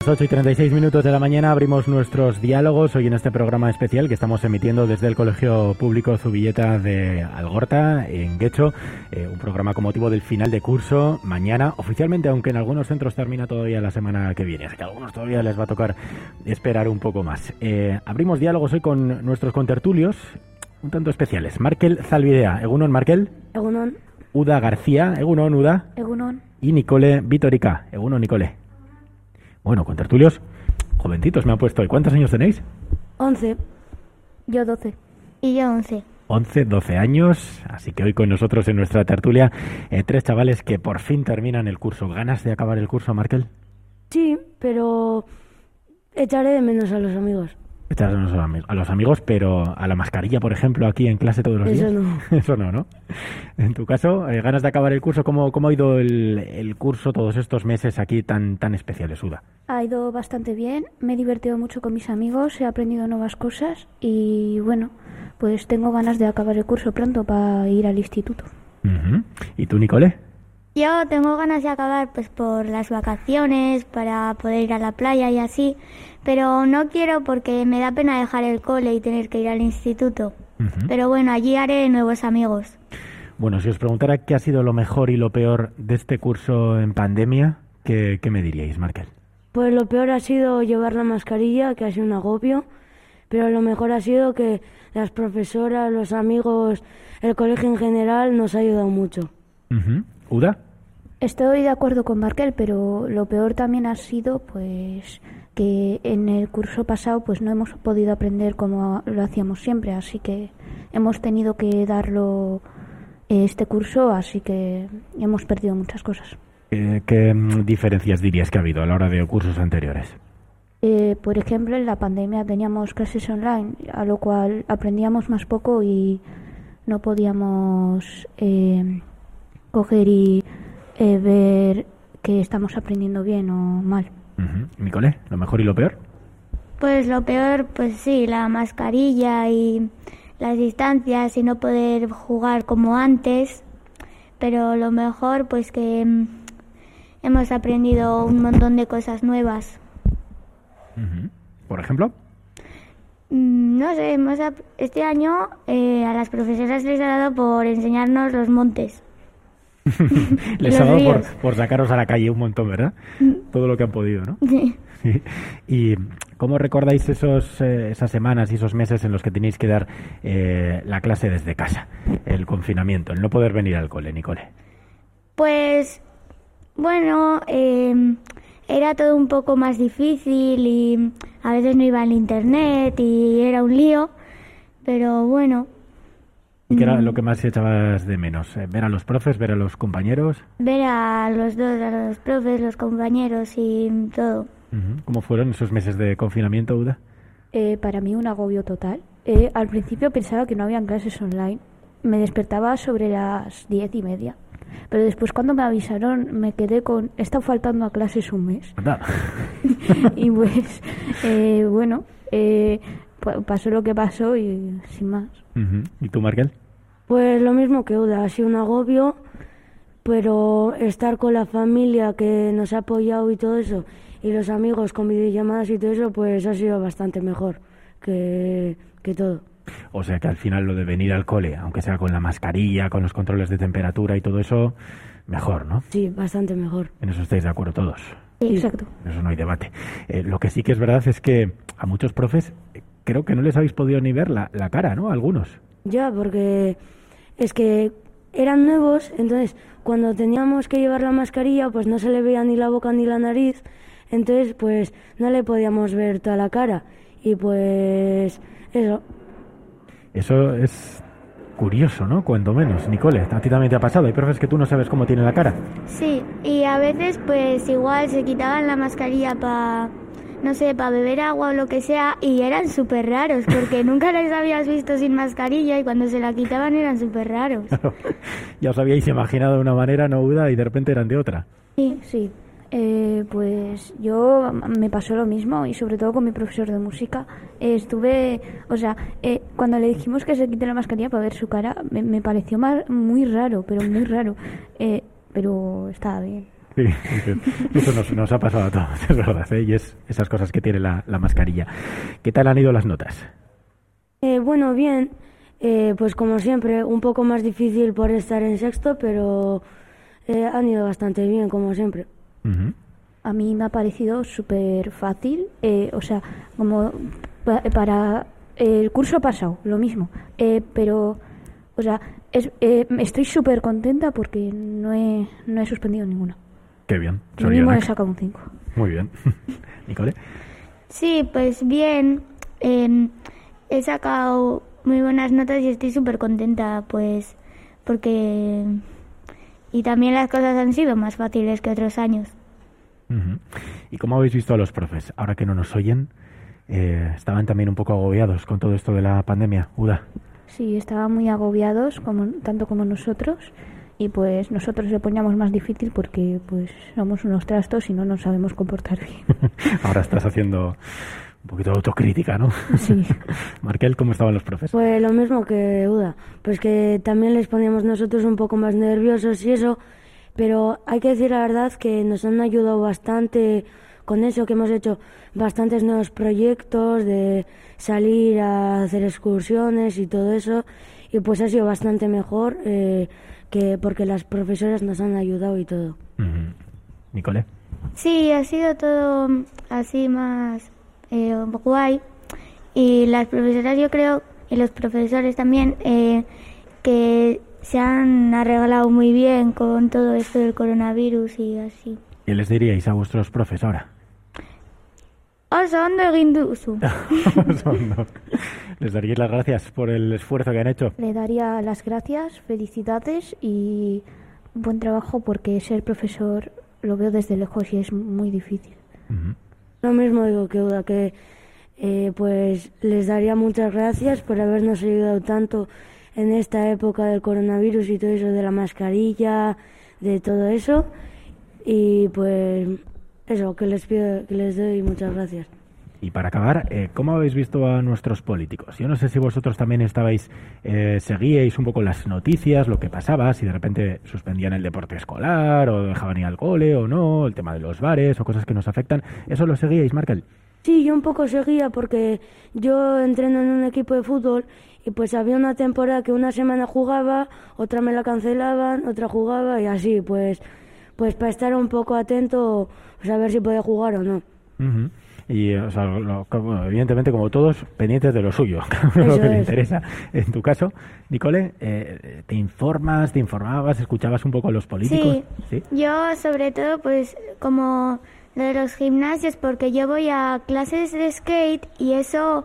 8:36 de la mañana abrimos nuestros diálogos hoy en este programa especial que estamos emitiendo desde el Colegio Público Zubilleta de Algorta, en Guecho, un programa con motivo del final de curso mañana, oficialmente, aunque en algunos centros termina todavía la semana que viene, así que a algunos todavía les va a tocar esperar un poco más. Abrimos diálogos hoy con nuestros contertulios, un tanto especiales. Markel Zalbidea, egunon Markel. Egunon. Uda García, egunon Uda. Egunon. Y Nicole Vitorica, egunon Nicole. Bueno, contertulios jovencitos me han puesto hoy. ¿Cuántos años tenéis? 11. Yo 12. Y yo 11. 11, 12 años. Así que hoy con nosotros en nuestra tertulia, 3 chavales que por fin terminan el curso. ¿Ganas de acabar el curso, Markel? Sí, pero echaré de menos a los amigos. Echaré de menos a los amigos, pero a la mascarilla, por ejemplo, aquí en clase todos los días. Eso no. Eso no, ¿no? En tu caso, ¿ganas de acabar el curso? ¿Cómo ha ido el curso todos estos meses aquí tan especiales, Uda? Ha ido bastante bien, me he divertido mucho con mis amigos, he aprendido nuevas cosas y bueno, pues tengo ganas de acabar el curso pronto para ir al instituto. Uh-huh. ¿Y tú, Nicole? Yo tengo ganas de acabar pues por las vacaciones, para poder ir a la playa y así, pero no quiero porque me da pena dejar el cole y tener que ir al instituto. Uh-huh. Pero bueno, allí haré nuevos amigos. Bueno, si os preguntara qué ha sido lo mejor y lo peor de este curso en pandemia, ¿qué me diríais, Markel? Pues lo peor ha sido llevar la mascarilla, que ha sido un agobio, pero lo mejor ha sido que las profesoras, los amigos, el colegio en general nos ha ayudado mucho. Uh-huh. ¿Uda? Estoy de acuerdo con Markel, pero lo peor también ha sido pues que en el curso pasado pues no hemos podido aprender como lo hacíamos siempre, así que hemos tenido que darlo este curso, así que hemos perdido muchas cosas. ¿Qué diferencias dirías que ha habido a la hora de cursos anteriores? Por ejemplo, en la pandemia teníamos clases online, a lo cual aprendíamos más poco y no podíamos coger y ver que estamos aprendiendo bien o mal. Uh-huh. Nicole, ¿lo mejor y lo peor? Pues lo peor, pues sí, la mascarilla y las distancias y no poder jugar como antes, pero lo mejor pues que hemos aprendido un montón de cosas nuevas. Uh-huh. ¿Por ejemplo? No sé, este año a las profesoras les ha dado por enseñarnos los montes. Les ha dado por sacaros a la calle un montón, ¿verdad? Todo lo que han podido, ¿no? Sí. ¿Y cómo recordáis esas semanas y esos meses en los que tenéis que dar la clase desde casa? El confinamiento, el no poder venir al cole, Nicole. Pues, bueno, era todo un poco más difícil y a veces no iba al internet y era un lío, pero bueno. ¿Y qué era lo que más echabas de menos? ¿Ver a los profes, ver a los compañeros? Ver a los dos, a los profes, los compañeros y todo. Uh-huh. ¿Cómo fueron esos meses de confinamiento, Uda? Para mí un agobio total. Al principio pensaba que no habían clases online. Me despertaba sobre las 10:30. Pero después cuando me avisaron me quedé con... He estado faltando a clases un mes. Y pues, bueno, pasó lo que pasó y sin más. Uh-huh. ¿Y tú, Markel? Pues lo mismo que Uda, ha sido un agobio, pero estar con la familia que nos ha apoyado y todo eso, y los amigos con videollamadas y todo eso, pues ha sido bastante mejor que todo. O sea que al final lo de venir al cole, aunque sea con la mascarilla, con los controles de temperatura y todo eso, mejor, ¿no? Sí, bastante mejor. En eso estáis de acuerdo todos. Sí, exacto. En eso no hay debate. Lo que sí que es verdad es que a muchos profes creo que no les habéis podido ni ver la cara, ¿no? Algunos. Ya, porque es que eran nuevos, entonces cuando teníamos que llevar la mascarilla pues no se le veía ni la boca ni la nariz, entonces pues no le podíamos ver toda la cara y pues eso. Eso es curioso, ¿no? Cuando menos. Nicole, ¿a ti también te ha pasado? ¿Hay profes que tú no sabes cómo tiene la cara? Sí, y a veces pues igual se quitaban la mascarilla para beber agua o lo que sea y eran súper raros porque nunca les habías visto sin mascarilla y cuando se la quitaban eran súper raros. Claro. Ya os habíais imaginado de una manera, no Uda, y de repente eran de otra. Sí. Pues yo me pasó lo mismo y sobre todo con mi profesor de música. Cuando le dijimos que se quite la mascarilla para ver su cara, me pareció muy raro, pero muy raro. Pero estaba bien. Sí, eso nos ha pasado a todos, es verdad, ¿eh? Y es esas cosas que tiene la mascarilla. ¿Qué tal han ido las notas? Bueno, bien, pues como siempre, un poco más difícil por estar en sexto, pero han ido bastante bien, como siempre. Uh-huh. A mí me ha parecido súper fácil, o sea, como para el curso pasado, lo mismo, pero, o sea, estoy súper contenta porque no he suspendido ninguna. Qué bien. Mínimo he sacado un 5. Muy bien. ¿Nicole? Sí, pues bien, he sacado muy buenas notas y estoy súper contenta, pues, porque... Y también las cosas han sido más fáciles que otros años. Uh-huh. ¿Y cómo habéis visto a los profes? Ahora que no nos oyen, estaban también un poco agobiados con todo esto de la pandemia. Uda. Sí, estaban muy agobiados, tanto como nosotros, y pues nosotros le poníamos más difícil porque pues somos unos trastos y no nos sabemos comportar bien. Ahora estás haciendo un poquito de autocrítica, ¿no? Sí. Markel, ¿cómo estaban los profes? Pues lo mismo que Uda, pues que también les poníamos nosotros un poco más nerviosos y eso, pero hay que decir la verdad que nos han ayudado bastante con eso, que hemos hecho bastantes nuevos proyectos de salir a hacer excursiones y todo eso, y pues ha sido bastante mejor que porque las profesoras nos han ayudado y todo. Uh-huh. ¿Nicole? Sí, ha sido todo así más guay, y las profesoras yo creo, y los profesores también, que se han arreglado muy bien con todo esto del coronavirus y así. ¿Qué les diríais a vuestros profes ahora? Oso ondo egin duzu. ¿Les daríais las gracias por el esfuerzo que han hecho? Le daría las gracias, felicidades y buen trabajo, porque ser profesor lo veo desde lejos y es muy difícil. Uh-huh. Lo mismo digo que Uda, que pues les daría muchas gracias por habernos ayudado tanto en esta época del coronavirus y todo eso, de la mascarilla, de todo eso, y pues eso, que les pido, que les doy muchas gracias. Y para acabar, ¿cómo habéis visto a nuestros políticos? Yo no sé si vosotros también seguíais un poco las noticias, lo que pasaba, si de repente suspendían el deporte escolar, o dejaban ir al cole o no, el tema de los bares o cosas que nos afectan. ¿Eso lo seguíais, Markel? Sí, yo un poco seguía porque yo entreno en un equipo de fútbol y pues había una temporada que una semana jugaba, otra me la cancelaban, otra jugaba y así, pues para estar un poco atento, pues a ver si podía jugar o no. Uh-huh. Y, o sea, bueno, evidentemente, como todos, pendientes de lo suyo, lo que le interesa. En tu caso, Nicole, ¿te informabas, escuchabas un poco a los políticos? Sí, yo sobre todo, pues, como lo de los gimnasios, porque yo voy a clases de skate y eso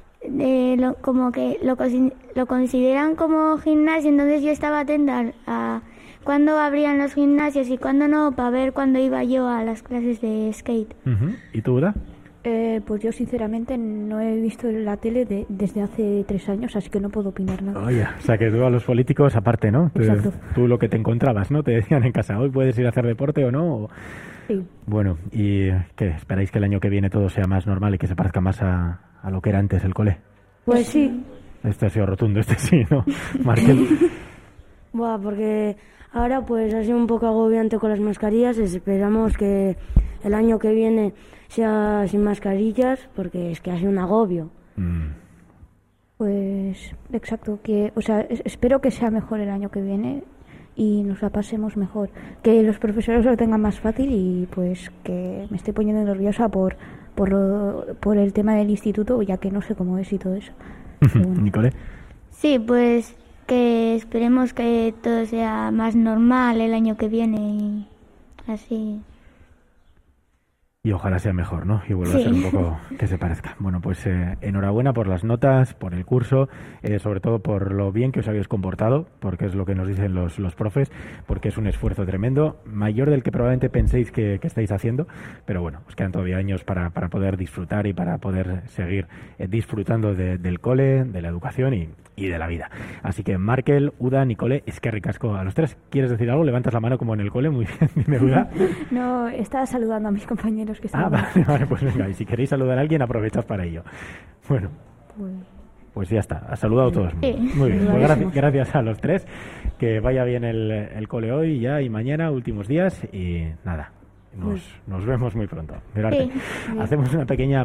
como que lo consideran como gimnasio, entonces yo estaba atenta a cuándo abrían los gimnasios y cuándo no, para ver cuándo iba yo a las clases de skate. Uh-huh. ¿Y tú, Uda? Pues yo sinceramente no he visto la tele desde hace 3 años, así que no puedo opinar nada. Oye, o sea que tú a los políticos aparte, ¿no? Exacto. Tú lo que te encontrabas, ¿no? Te decían en casa, hoy puedes ir a hacer deporte o no. Sí. Bueno, ¿y qué? ¿Esperáis que el año que viene todo sea más normal y que se parezca más a lo que era antes el cole? Pues sí. Este ha sido rotundo, sí, ¿no? Markel. Buah, porque ahora pues ha sido un poco agobiante con las mascarillas. Esperamos que el año que viene sea sin mascarillas, porque es que ha sido un agobio. Pues exacto, o sea, espero que sea mejor el año que viene y nos la pasemos mejor, que los profesores lo tengan más fácil, y pues que me estoy poniendo nerviosa por el tema del instituto, ya que no sé cómo es y todo eso. Bueno. Nicole. Sí, pues que esperemos que todo sea más normal el año que viene y así. Y ojalá sea mejor, ¿no? Y vuelva a ser un poco que se parezca. Bueno, pues enhorabuena por las notas, por el curso, sobre todo por lo bien que os habéis comportado, porque es lo que nos dicen los profes, porque es un esfuerzo tremendo, mayor del que probablemente penséis que estáis haciendo, pero bueno, os quedan todavía años para poder disfrutar y para poder seguir disfrutando del cole, de la educación y de la vida. Así que Markel, Uda, Nicole, es que ricasco a los tres. ¿Quieres decir algo? Levantas la mano como en el cole, muy bien, dime, Uda. No, estaba saludando a mis compañeros que estaban. Vale, pues venga, y si queréis saludar a alguien, aprovechad para ello. Bueno, pues ya está, has saludado a todos. Sí. Muy bien, pues gracias a los tres. Que vaya bien el cole hoy ya y mañana, últimos días, y nada, nos vemos muy pronto. Pero Sí. hacemos una pequeña